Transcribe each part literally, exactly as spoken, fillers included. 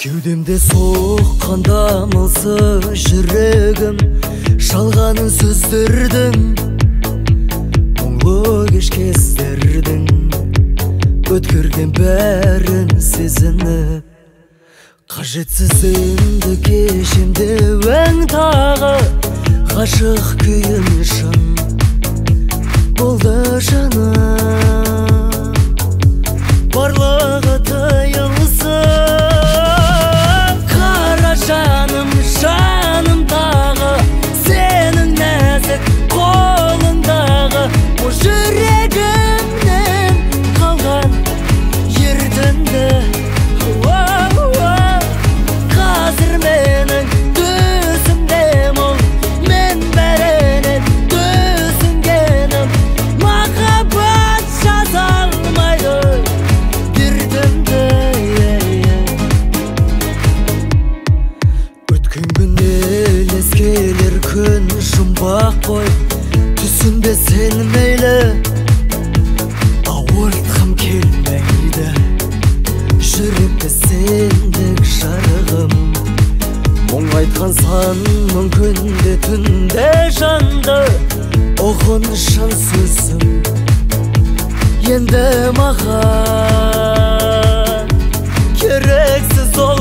Кеудемде соққанда мылсы жүрегім, жалғанын сөздердің, мұңлы кеш кездердің, өткерген бәрін сезініп, қажетсіз енді кешемде өң тағы, ғашық күйім шын болды жаным, барлығы тыйылсын. Қара жаным, жанымдағы, сенің нәзік қолыңдағы, о жүрегімнен қалған ертеңді. Қазір менің түсімде мұң, мен бәрінен түсінгенім, махаббат жаза алмайды дертімді. Өткен күн елес келер күн жұмбақ қой, түсінбе сен мейлі, ауыртқым келмейді жүректі сендік жарығым. Мұң айтқан сан мың күнде түнде жанды, оғын шын сөзім енді маған керексіз ол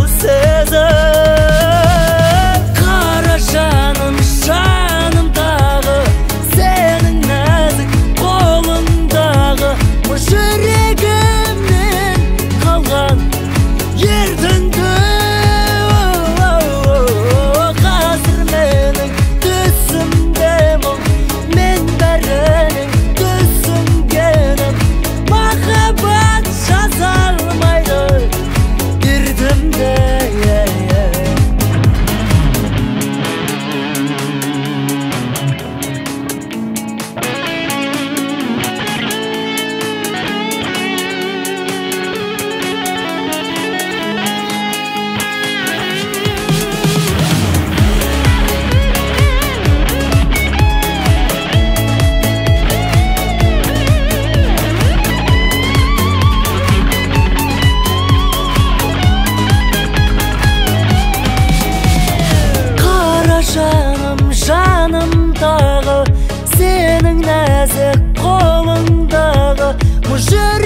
сезім. Қара жаным, жанымдағы, сенің нәзік қолыңдағы, мұ жүрегімнен қалған ертеңді. Қазір менің түсімде мұң, мен бәрінен түсінгенім, махаббат жаза алмайды дертімді. Жаным, жанымдағы, сенің нәзік қолыңдағы, мұ жүрегімнен